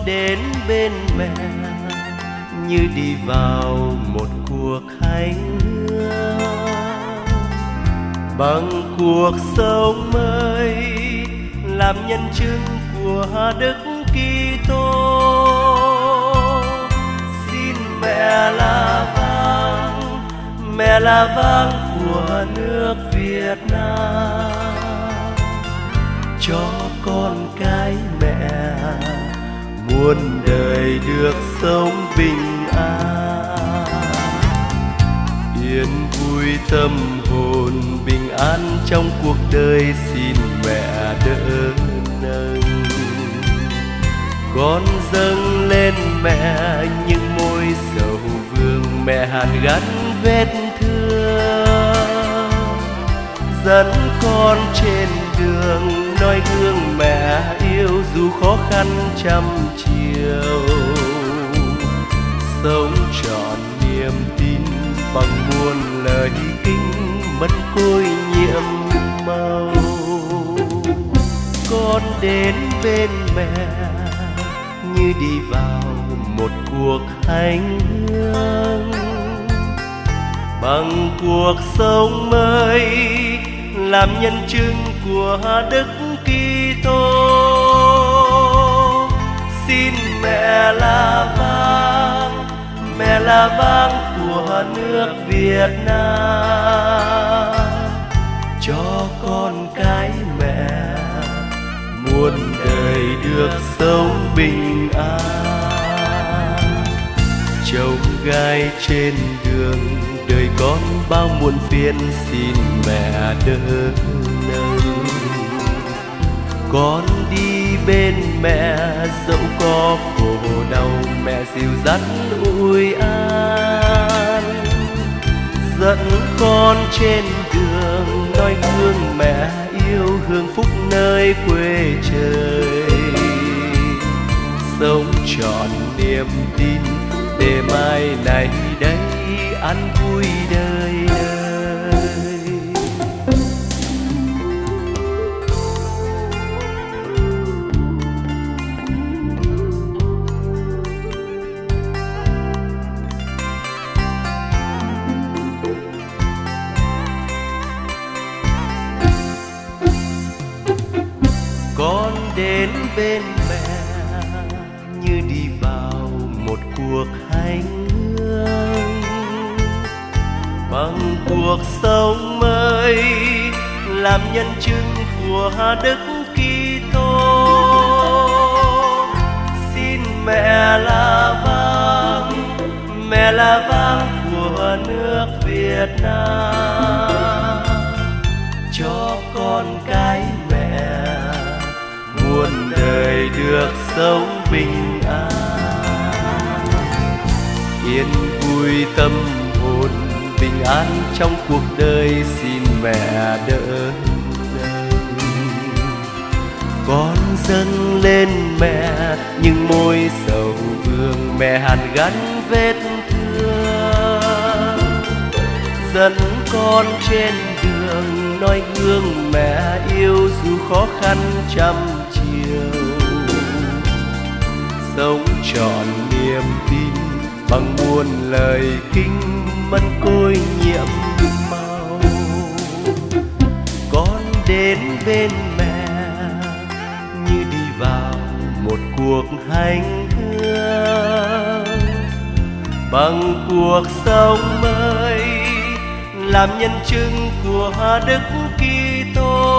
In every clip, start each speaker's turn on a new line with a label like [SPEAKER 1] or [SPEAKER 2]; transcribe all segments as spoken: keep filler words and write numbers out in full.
[SPEAKER 1] đến bên mẹ như đi vào một cuộc hành hương, bằng cuộc sống mới làm nhân chứng của Đức Kitô. Xin mẹ là vang, mẹ là vang của nước Việt Nam, cho con cái mẹ muôn đời được sống bình an, yên vui tâm hồn bình an trong cuộc đời. Xin mẹ đỡ nâng, con dâng lên mẹ những môi sầu vương, mẹ hàn gắn vết thương, dẫn con trên đường noi gương mẹ yêu dù khó khăn trăm chiều, sống trọn niềm tin bằng muôn lời kính mẫn côi nhiệm màu. Con đến bên mẹ như đi vào một cuộc hành hương, bằng cuộc sống mới làm nhân chứng của Đức Kitô. Xin mẹ là vang, mẹ là vang của nước Việt Nam, cho con cái mẹ muôn đời được sống bình an. Trông gai trên đường đời con bao muôn phiền, xin mẹ đỡ nâng, con đi bên mẹ dẫu có khổ đau, mẹ dìu dắt ủi an, dẫn con trên đường noi gương mẹ yêu hương phúc nơi quê trời, sống trọn niềm tin để mai này đây an vui đời đời. Con đến bên mẹ như đi vào một cuộc hành hương, bằng cuộc sống mới làm nhân chứng của Đức Kitô. Xin mẹ là vang, mẹ là vang của nước Việt Nam, cho con cái mẹ muôn đời được sống bình an, yên vui tâm hồn bình an trong cuộc đời. Xin mẹ đỡ nâng, con dâng lên mẹ những môi sầu vương, mẹ hàn gắn vết thương, dẫn con trên đường noi gương mẹ yêu dù khó khăn trăm chiều, sống trọn niềm tin bằng muôn lời kính mẫn côi nhiệm màu. Con đến bên mẹ như đi vào một cuộc hành hương, bằng cuộc sống mới làm nhân chứng của Đức Kitô.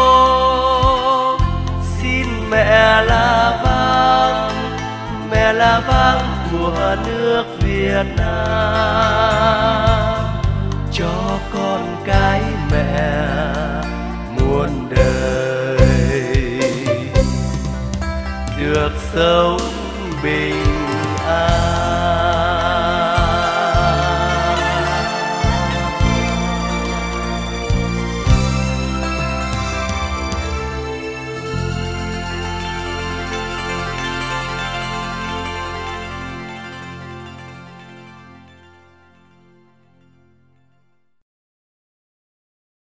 [SPEAKER 1] Xin mẹ là vang, mẹ là vang của nước Việt Nam, cho con cái mẹ muôn đời được sống bình